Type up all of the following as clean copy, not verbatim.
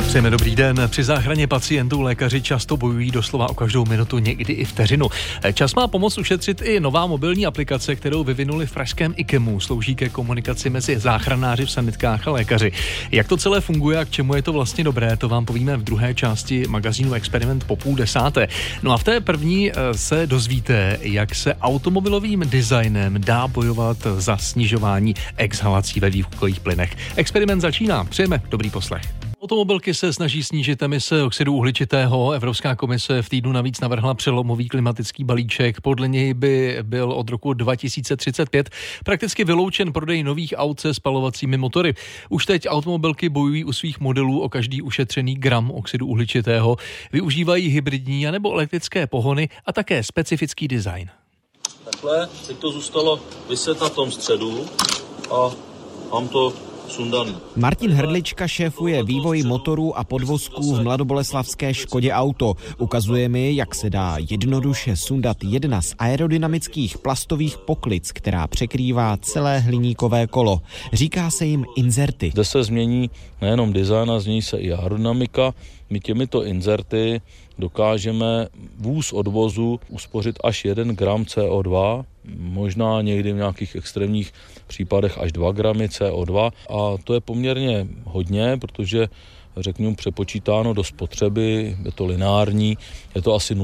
Přejeme dobrý den. Při záchraně pacientů lékaři často bojují doslova o každou minutu, někdy i vteřinu. Čas má pomoct ušetřit i nová mobilní aplikace, kterou vyvinuli v pražském IKEMu. Slouží ke komunikaci mezi záchranáři v sanitkách a lékaři. Jak to celé funguje a k čemu je to vlastně dobré, to vám povíme v druhé části magazínu Experiment po 9:30. No a v té první se dozvíte, jak se automobilovým designem dá bojovat za snižování exhalací ve výfukových plynech. Experiment začíná. Přejeme dobrý poslech. Automobilky se snaží snížit emise oxidu uhličitého. Evropská komise v týdnu navíc navrhla přelomový klimatický balíček. Podle něj by byl od roku 2035 prakticky vyloučen prodej nových aut se spalovacími motory. Už teď automobilky bojují u svých modelů o každý ušetřený gram oxidu uhličitého. Využívají hybridní anebo elektrické pohony a také specifický design. Takhle, teď to zůstalo viset na tom středu a mám to sundaný. Martin Hrdlička šéfuje vývoj motorů a podvozků v mladoboleslavské Škodě Auto. Ukazuje mi, jak se dá jednoduše sundat jedna z aerodynamických plastových poklic, která překrývá celé hliníkové kolo. Říká se jim inzerty. Zde se změní nejenom design, a změní se i aerodynamika. My těmito inzerty dokážeme vůz od vozu uspořit až 1 gram CO2, možná někdy v nějakých extrémních případech až 2 gramy CO2 a to je poměrně hodně, protože řekněme přepočítáno do spotřeby, je to lineární, je to asi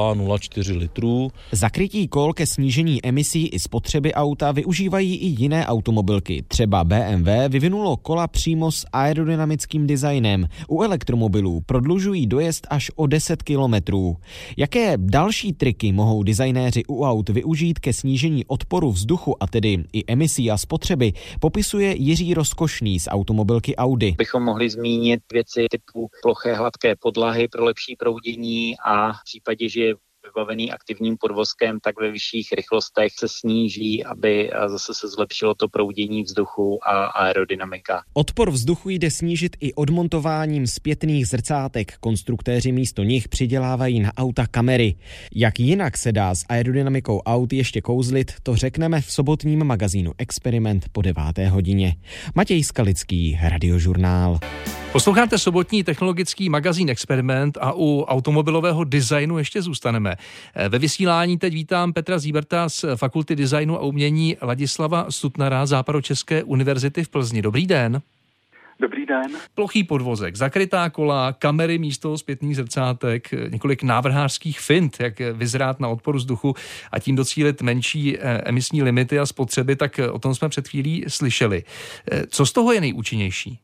0,04 litrů. Za krytí kol ke snížení emisí i spotřeby auta využívají i jiné automobilky. Třeba BMW vyvinulo kola přímo s aerodynamickým designem. U elektromobilů prodlužují dojezd až o 10 kilometrů. Jaké další triky mohou designéři u aut využít ke snížení odporu vzduchu a tedy i emisí a spotřeby, popisuje Jiří Rozkošný z automobilky Audi. Bychom mohli zmínit věci typu ploché hladké podlahy pro lepší proudění a v případě, že je vybavený aktivním podvozkem, tak ve vyšších rychlostech se sníží, aby zase se zlepšilo to proudění vzduchu a aerodynamika. Odpor vzduchu jde snížit i odmontováním zpětných zrcátek. Konstruktéři místo nich přidělávají na auta kamery. Jak jinak se dá s aerodynamikou aut ještě kouzlit, to řekneme v sobotním magazínu Experiment po 9:00. Matěj Skalický, Radiožurnál. Posloucháte sobotní technologický magazín Experiment a u automobilového designu ještě zůstaneme. Ve vysílání teď vítám Petra Zíberta z Fakulty designu a umění Ladislava Sutnara Západočeské univerzity v Plzni. Dobrý den. Dobrý den. Plochý podvozek, zakrytá kola, kamery místo zpětných zrcátek, několik návrhářských fint, jak vyzrát na odpor vzduchu a tím docílit menší emisní limity a spotřeby, tak o tom jsme před chvílí slyšeli. Co z toho je nejúčinnější?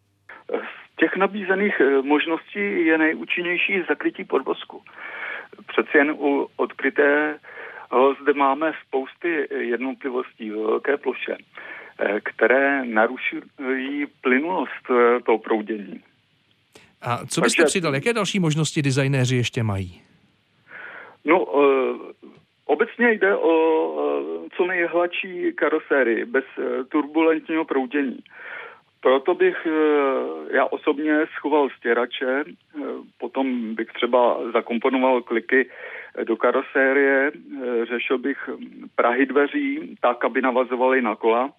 Těch nabízených možností je nejúčinnější zakrytí podvozku. Přeci jen u odkrytého zde máme spousty jednotlivostí v velké ploše, které narušují plynulost toho proudění. A co byste přidal? Jaké další možnosti designéři ještě mají? No, obecně jde o co nejhladší karosérii bez turbulentního proudění. Proto bych já osobně schoval stěrače, potom bych třeba zakomponoval kliky do karosérie, řešil bych prahy dveří tak, aby navazovaly na kola.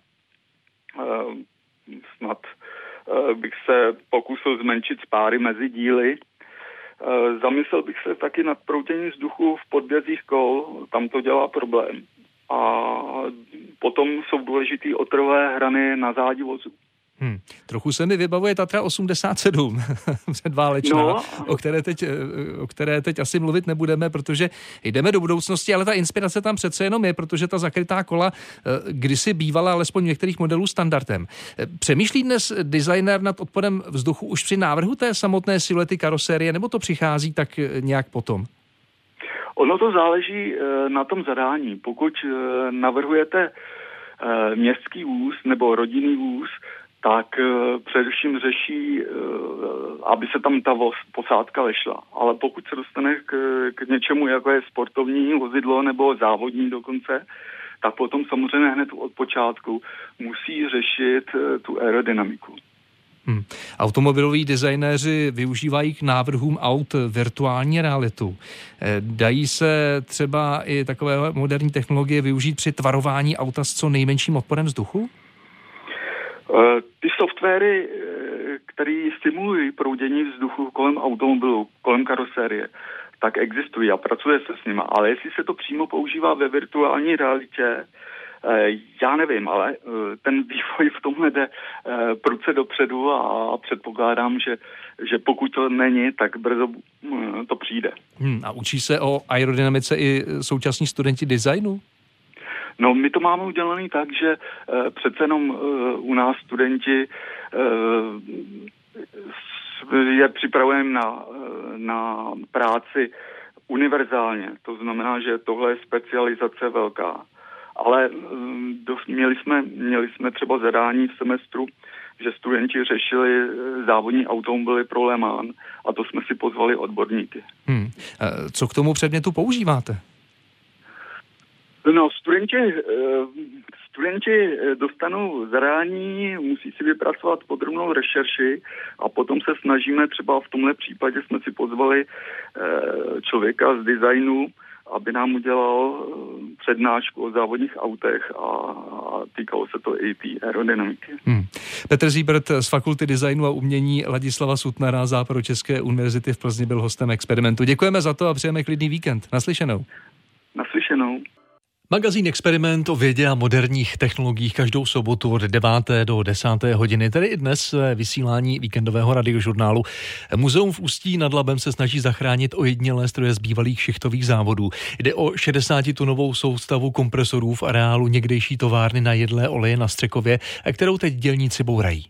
Snad bych se pokusil zmenšit spáry mezi díly. Zamyslel bych se taky nad prouděním vzduchu v podvězích kol, tam to dělá problém. A potom jsou důležitý otrové hrany na zádi vozu. Trochu se mi vybavuje Tatra 87 předválečná, no. o které teď asi mluvit nebudeme, protože jdeme do budoucnosti, ale ta inspirace tam přece jenom je, protože ta zakrytá kola kdysi bývala alespoň v některých modelů standardem. Přemýšlí dnes designér nad odporem vzduchu už při návrhu té samotné siluety karosérie, nebo to přichází tak nějak potom? Ono to záleží na tom zadání. Pokud navrhujete městský vůz nebo rodinný vůz, tak především řeší, aby se tam ta posádka vešla. Ale pokud se dostane k něčemu, jako je sportovní vozidlo nebo závodní dokonce, tak potom samozřejmě hned od počátku musí řešit tu aerodynamiku. Automobiloví designéři využívají k návrhům aut virtuální realitu. Dají se třeba i takové moderní technologie využít při tvarování auta s co nejmenším odporem vzduchu? Ty softwary, které stimulují proudění vzduchu kolem automobilu, kolem karosérie, tak existují a pracuje se s nima. Ale jestli se to přímo používá ve virtuální realitě, já nevím, ale ten vývoj v tomhle jde prudce dopředu a předpokládám, že pokud to není, tak brzo to přijde. A učí se o aerodynamice i současní studenti designu? No, my to máme udělané tak, že přece jenom u nás studenti je připraven na práci univerzálně. To znamená, že tohle je specializace velká. Ale měli jsme třeba zadání v semestru, že studenti řešili závodní automobily pro Le Mans a to jsme si pozvali odborníky. Co k tomu předmětu používáte? No, studenti dostanou zadání, musí si vypracovat podrobnou rešerši a potom se snažíme, třeba v tomhle případě jsme si pozvali člověka z designu, aby nám udělal přednášku o závodních autech a týkalo se to i té aerodynamiky. Petr Siebert z Fakulty designu a umění Ladislava Sutnara Západočeské univerzity v Plzni byl hostem Experimentu. Děkujeme za to a přejeme klidný víkend. Naslyšenou. Naslyšenou. Magazín Experiment o vědě a moderních technologiích každou sobotu od 9. do 10. hodiny, tedy i dnes vysílání víkendového radiožurnálu. Muzeum v Ústí nad Labem se snaží zachránit ojedinělé stroje z bývalých šichtových závodů. Jde o 60-tunovou soustavu kompresorů v areálu někdejší továrny na jedlé oleje na Střekově, kterou teď dělníci bourají.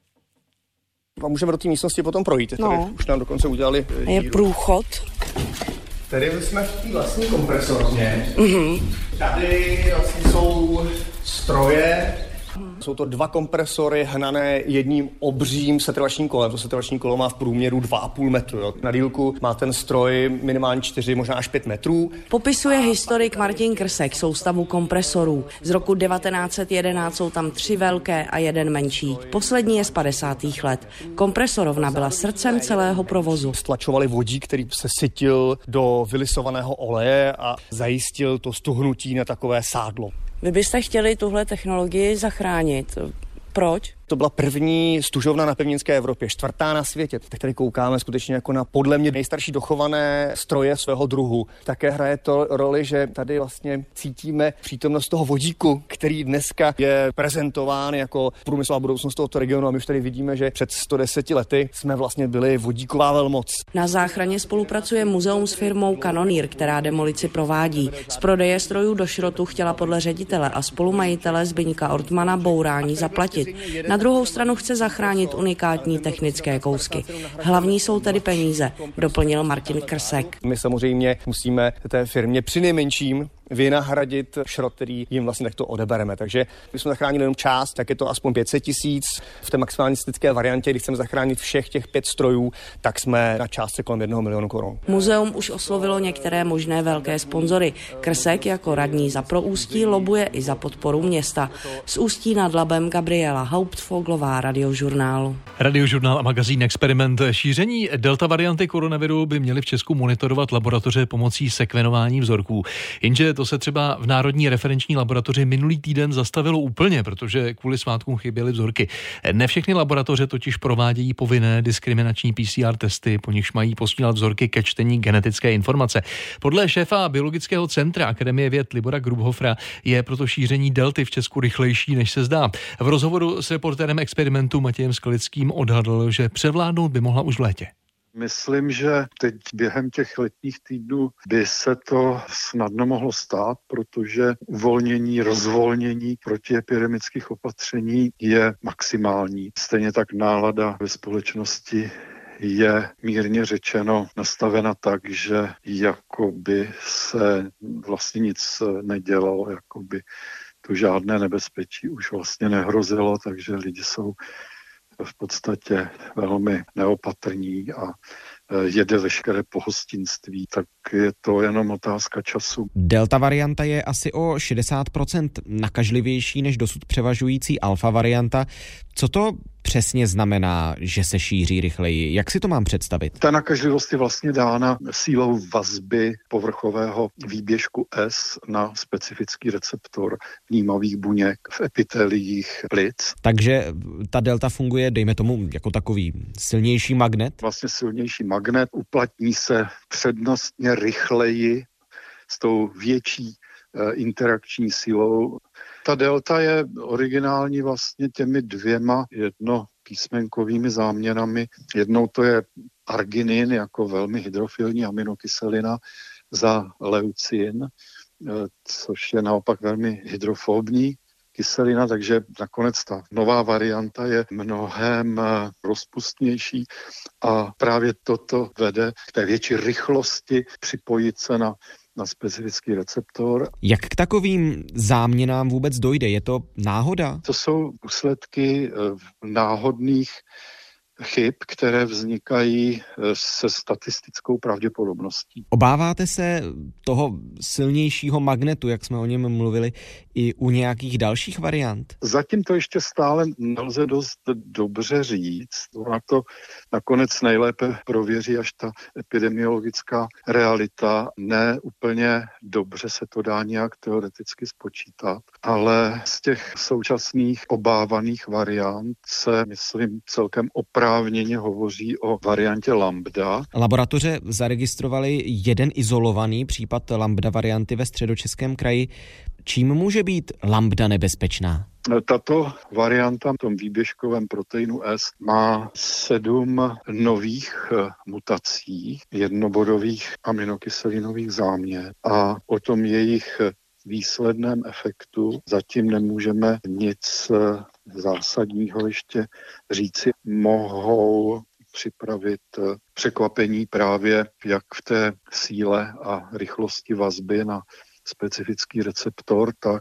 A můžeme do té místnosti potom projít. Tady už nám dokonce udělali je průchod. Tady jsme v té vlastní kompresorně. Tady vlastně jsou stroje. Jsou to 2 kompresory hnané jedním obřím setrvačním kolem. To setrvační kolo má v průměru 2,5 metru. Jo. Na dílku má ten stroj minimálně 4, možná až 5 metrů. Popisuje historik Martin Krsek soustavu kompresorů. Z roku 1911 jsou tam 3 velké a 1 menší. Poslední je z 50. let. Kompresorovna byla srdcem celého provozu. Stlačovali vodík, který se sytil do vylisovaného oleje a zajistil to stuhnutí na takové sádlo. Vy byste chtěli tuhle technologii zachránit. Proč? To byla první stužovna na pevninské Evropě, 4. na světě. Tak tady koukáme skutečně jako na podle mě nejstarší dochované stroje svého druhu. Také hraje to roli, že tady vlastně cítíme přítomnost toho vodíku, který dneska je prezentován jako průmyslová budoucnost tohoto regionu a my už tady vidíme, že před 110 lety jsme vlastně byli vodíková velmoc. Na záchraně spolupracuje muzeum s firmou Canonier, která demolici provádí. Z prodeje strojů do šrotu chtěla podle ředitele a spolumajitele Zbyňka Ortmana bourání zaplatit. Na druhou stranu chce zachránit unikátní technické kousky. Hlavní jsou tedy peníze, doplnil Martin Krsek. My samozřejmě musíme té firmě přinejmenším vynahradit šrot, který jim vlastně takto odebereme. Takže když jsme zachránili jenom část, tak je to aspoň 500 000. V té maximalistické variantě, když chceme zachránit všech těch 5 strojů, tak jsme na částce kolem 1 milionu korun. Muzeum už oslovilo některé možné velké sponzory. Krsek jako radní za Pro Ústí lobuje i za podporu města. Z Ústí nad Labem Gabriela Hauptfoglová, Radiožurnál. Radiožurnál a magazín Experiment. Šíření delta varianty koronaviru by měly v Česku monitorovat laboratoře pomocí sekvenování vzorků. Jenže to se třeba v Národní referenční laboratoři minulý týden zastavilo úplně, protože kvůli svátkům chyběly vzorky. Ne všechny laboratoře totiž provádějí povinné diskriminační PCR testy, po nichž mají posílat vzorky ke čtení genetické informace. Podle šéfa biologického centra Akademie věd Libora Grubhofera je proto šíření delty v Česku rychlejší, než se zdá. V rozhovoru s reportérem Experimentu Matějem Skalickým odhadl, že převládnout by mohla už v létě. Myslím, že teď během těch letních týdnů by se to snadno mohlo stát, protože uvolnění, rozvolnění protiepidemických opatření je maximální. Stejně tak nálada ve společnosti je mírně řečeno nastavena tak, že jakoby se vlastně nic nedělalo, jakoby to žádné nebezpečí už vlastně nehrozilo, takže lidi jsou v podstatě velmi neopatrní a jede veškeré pohostinství, tak je to jenom otázka času. Delta varianta je asi o 60% nakažlivější než dosud převažující alfa varianta. Co to přesně znamená, že se šíří rychleji? Jak si to mám představit? Ta nakažlivost je vlastně dána sílou vazby povrchového výběžku S na specifický receptor vnímavých buněk v epiteliích plic. Takže ta delta funguje, dejme tomu, jako takový silnější magnet? Vlastně silnější magnet uplatní se přednostně rychleji s tou větší interakční silou. Ta delta je originální vlastně těmi dvěma jednopísmenkovými záměnami. Jednou to je arginin jako velmi hydrofilní aminokyselina za leucin, což je naopak velmi hydrofobní kyselina, takže nakonec ta nová varianta je mnohem rozpustnější a právě toto vede k té větší rychlosti připojit se na specifický receptor. Jak k takovým záměnám vůbec dojde? Je to náhoda? To jsou důsledky náhodných chyb, které vznikají se statistickou pravděpodobností. Obáváte se toho silnějšího magnetu, jak jsme o něm mluvili, i u nějakých dalších variant? Zatím to ještě stále nelze dost dobře říct. Ona to nakonec nejlépe prověří až ta epidemiologická realita. Ne úplně dobře se to dá nějak teoreticky spočítat, ale z těch současných obávaných variant se, myslím, celkem oprávněně hovoří o variantě lambda. Laboratoře zaregistrovali jeden izolovaný případ lambda varianty ve Středočeském kraji. Čím může být lambda nebezpečná? Tato varianta v tom výběžkovém proteinu S má 7 nových mutací jednobodových aminokyselinových záměn a o tom jejich výsledném efektu zatím nemůžeme nic zásadního ještě říci. Mohou připravit překvapení právě jak v té síle a rychlosti vazby na specifický receptor, tak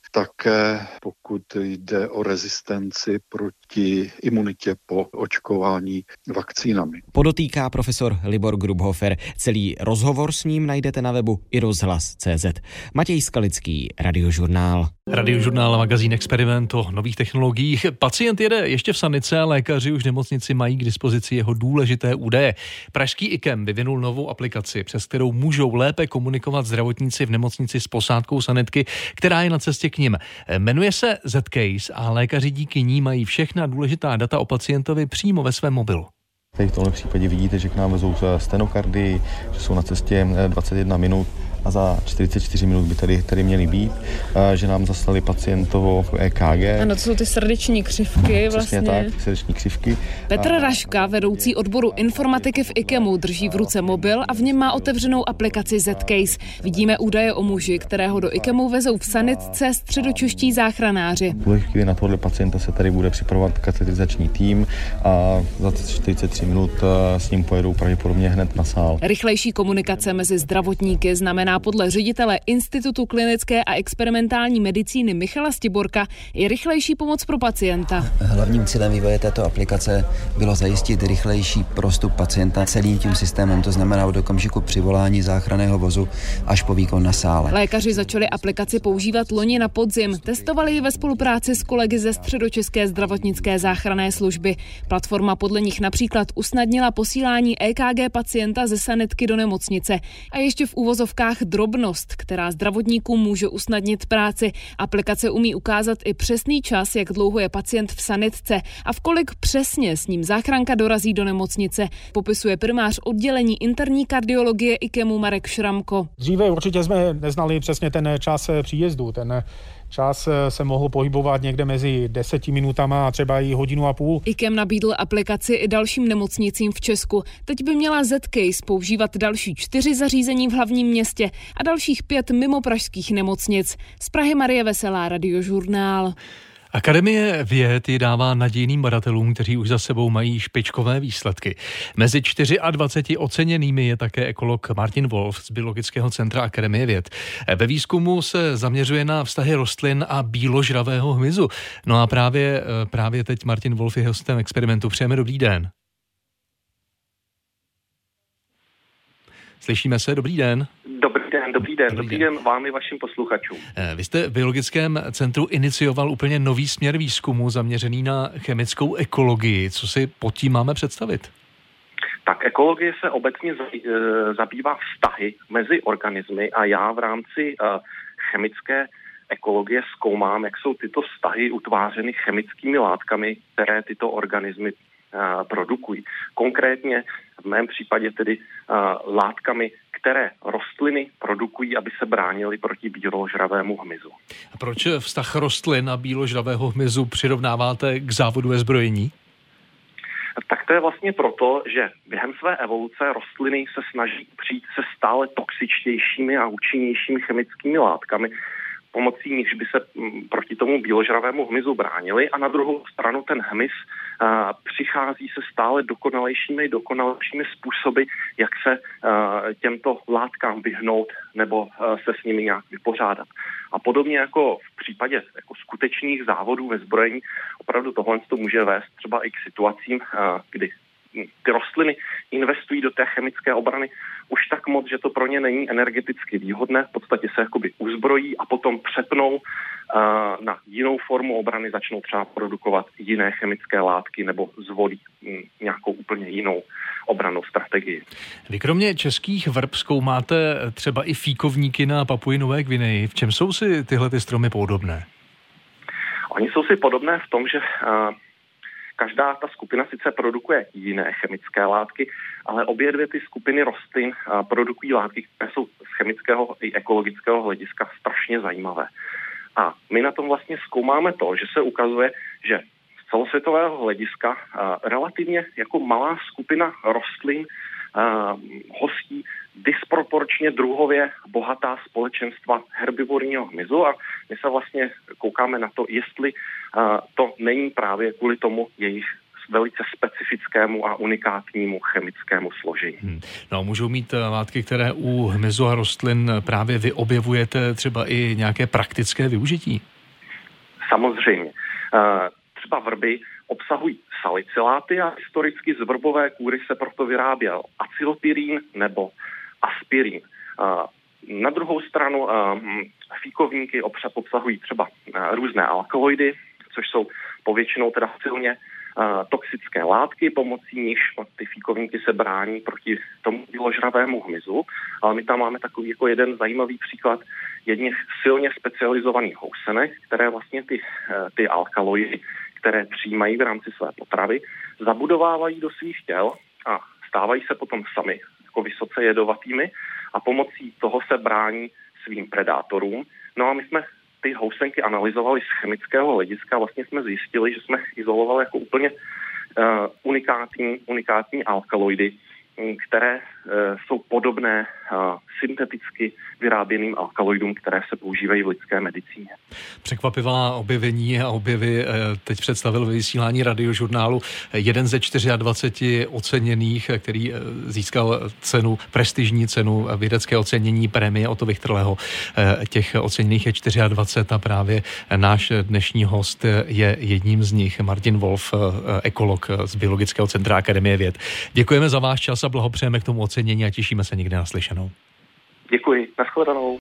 také pokud jde o rezistenci proti imunitě po očkování vakcínami. Podotýká profesor Libor Grubhofer. Celý rozhovor s ním najdete na webu iRozhlas.cz. Matěj Skalický, Radiožurnál. Radiožurnál, magazín Experiment o nových technologiích. Pacient jede ještě v sanice, lékaři už v nemocnici mají k dispozici jeho důležité údaje. Pražský IKEM vyvinul novou aplikaci, přes kterou můžou lépe komunikovat zdravotníci v nemocnici s posádkou sanitky, která je na cestě k nim. Jmenuje se Z-Case a lékaři díky ní mají všechna důležitá data o pacientovi přímo ve svém mobilu. Tady v tomhle případě vidíte, že k nám vezou stenokardy, že jsou na cestě 21 minut a za 44 minut by tady měli být, že nám zaslali pacientovo EKG. Ano, to jsou ty srdeční křivky vlastně. Přesně tak, srdeční křivky. Petr Raška, vedoucí odboru informatiky v IKEMu, drží v ruce mobil a v něm má otevřenou aplikaci Z-Case. Vidíme údaje o muži, kterého do IKEMu vezou v sanitce středočeští záchranáři. V tuhle chvíli na tohle pacienta se tady bude připravovat katetrizační tým a za 43 minut s ním pojedou pravděpodobně hned na sál. Rychlejší komunikace mezi zdravotníky znamená podle ředitele Institutu klinické a experimentální medicíny Michala Stiborka i rychlejší pomoc pro pacienta. Hlavním cílem vývoje této aplikace bylo zajistit rychlejší prostup pacienta celým tím systémem, to znamená od okamžiku přivolání záchranného vozu až po výkon na sále. Lékaři začali aplikaci používat loni na podzim. Testovali ji ve spolupráci s kolegy ze Středočeské zdravotnické záchranné služby. Platforma podle nich například usnadnila posílání EKG pacienta ze sanitky do nemocnice. A ještě v úvozovkách drobnost, která zdravotníkům může usnadnit práci. Aplikace umí ukázat i přesný čas, jak dlouho je pacient v sanitce a v kolik přesně s ním záchranka dorazí do nemocnice, popisuje primář oddělení interní kardiologie IKEMu Marek Šramko. Dříve určitě jsme neznali přesně ten čas příjezdu. Ten čas se mohl pohybovat někde mezi 10 minutama a třeba i hodinu a půl. IKEM nabídl aplikaci i dalším nemocnicím v Česku. Teď by měla Z-Case používat další 4 zařízení v hlavním městě a dalších 5 mimo pražských nemocnic. Z Prahy Marie Veselá, Radiožurnál. Akademie věd ji dává nadějným badatelům, kteří už za sebou mají špičkové výsledky. Mezi 24 oceněnými je také ekolog Martin Wolf z Biologického centra Akademie věd. Ve výzkumu se zaměřuje na vztahy rostlin a bíložravého hmyzu. No a právě teď Martin Wolf je hostem Experimentu. Přejeme dobrý den. Slyšíme se, dobrý den. Dobrý Dobrý den vám i vašim posluchačům. Vy jste v Biologickém centru inicioval úplně nový směr výzkumu zaměřený na chemickou ekologii. Co si pod tím máme představit? Tak ekologie se obecně zabývá vztahy mezi organismy a já v rámci chemické ekologie zkoumám, jak jsou tyto vztahy utvářeny chemickými látkami, které tyto organismy produkují. Konkrétně v mém případě tedy látkami, které rostliny produkují, aby se bránily proti bíložravému hmyzu. A proč vztah rostlin a bíložravého hmyzu přirovnáváte k závodu ve zbrojení? Tak to je vlastně proto, že během své evoluce rostliny se snaží přijít se stále toxičtějšími a účinnějšími chemickými látkami, pomocí nichž by se proti tomu bíložravému hmyzu bránili, a na druhou stranu ten hmyz přichází se stále dokonalejšími způsoby, jak se těmto látkám vyhnout nebo se s nimi nějak vypořádat. A podobně jako v případě jako skutečných závodů ve zbrojení, opravdu tohle to může vést třeba i k situacím, kdy ty rostliny investují do té chemické obrany už tak moc, že to pro ně není energeticky výhodné, v podstatě se jakoby uzbrojí a potom přepnou na jinou formu obrany, začnou třeba produkovat jiné chemické látky nebo zvolí nějakou úplně jinou obrannou strategii. Vy kromě českých vrb zkoumáte třeba i fíkovníky na Papui Nové Gvineji. V čem jsou si tyhle ty stromy podobné? Oni jsou si podobné v tom, že každá ta skupina sice produkuje jiné chemické látky, ale obě dvě ty skupiny rostlin produkují látky, které jsou z chemického i ekologického hlediska strašně zajímavé. A my na tom vlastně zkoumáme to, že se ukazuje, že z celosvětového hlediska relativně jako malá skupina rostlin hostí disproporčně druhově bohatá společenstva herbivorního hmyzu, a my se vlastně koukáme na to, jestli to není právě kvůli tomu jejich velice specifickému a unikátnímu chemickému složení. No, můžou mít látky, které u hmyzu a rostlin právě vy objevujete, třeba i nějaké praktické využití? Samozřejmě. Třeba vrby obsahují saliciláty a historicky z vrbové kůry se proto vyráběl acylopyrín nebo aspirín. Na druhou stranu fíkovníky obsahují třeba různé alkaloidy, což jsou povětšinou teda silně toxické látky, pomocí nichž ty fíkovníky se brání proti tomu bíložravému hmyzu. Ale my tam máme takový jako jeden zajímavý příklad jedných silně specializovaných housenek, které vlastně ty alkaloidy, které přijímají v rámci své potravy, zabudovávají do svých těl a stávají se potom sami jako vysoce jedovatými a pomocí toho se brání svým predátorům. No a my jsme ty housenky analyzovali z chemického hlediska, vlastně jsme zjistili, že jsme izolovali jako úplně unikátní alkaloidy, které jsou podobné synteticky vyráběným alkaloidům, které se používají v lidské medicíně. Překvapivá objevení a objevy teď představil ve vysílání Radiožurnálu jeden ze 24 oceněných, který získal prestižní cenu, vědecké ocenění prémie Otto Wichterleho. Těch oceněných je 24 a právě náš dnešní host je jedním z nich, Martin Wolf, ekolog z Biologického centra Akademie věd. Děkujeme za váš čas a blahopřejeme k tomu ocenění a těšíme se někde na slyšenou. Děkuji, nashledanou.